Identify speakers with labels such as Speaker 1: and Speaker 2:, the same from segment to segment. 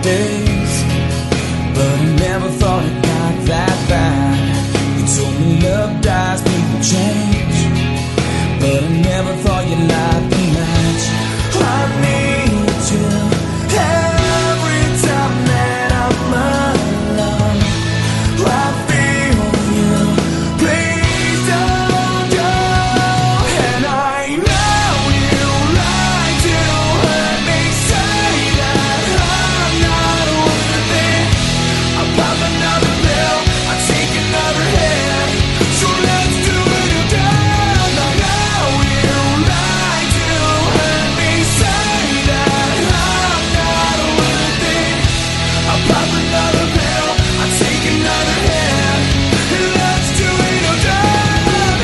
Speaker 1: days, but I never thought it got that bad. You told me love dies, people change, but I never thought you'd like the match. I need you every time that I'm alone. I feel you, please don't go. And I know you like to hurt me, say that I'm not worth it. I pop another pill, I take another hit, so let's do it again. I know you like to hurt me, say that I'm not worth it. I pop another pill, I take another hit, and let's do it again.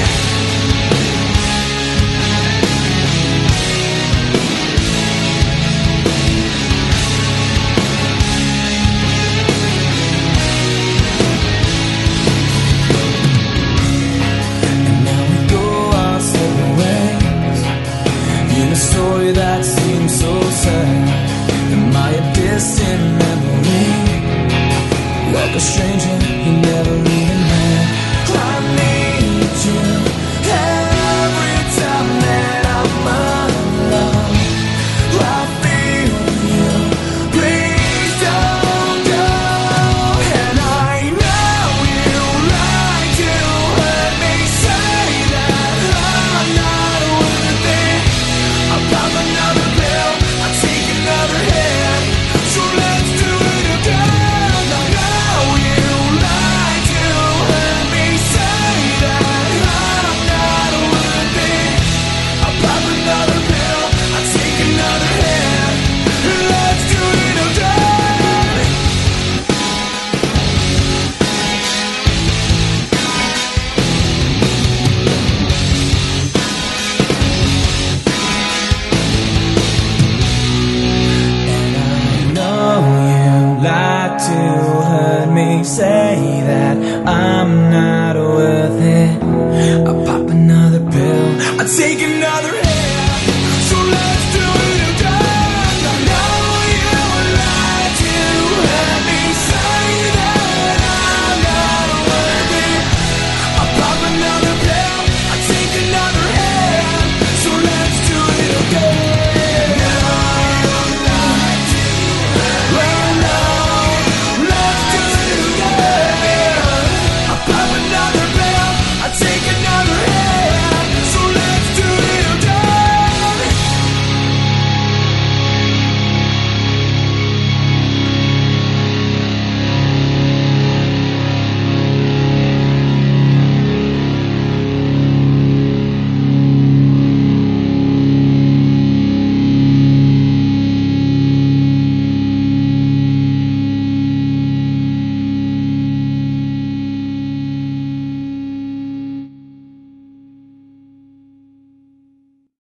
Speaker 1: And now we go our separate ways in a story that seems so sad. Am I a distant memory, like a stranger you never even met? I need you every time that I'm alone. I feel you, please don't go. And I know you like to hurt me, say that I'm not worth it. I pop another pill, I take another hit, so let's do it again. I know you like to hurt me, say that I'm not worth it. I pop another pill, I take another hit, and let's do it again. And I know you like to hurt me, say that I'm not worth it. I pop another pill, I take another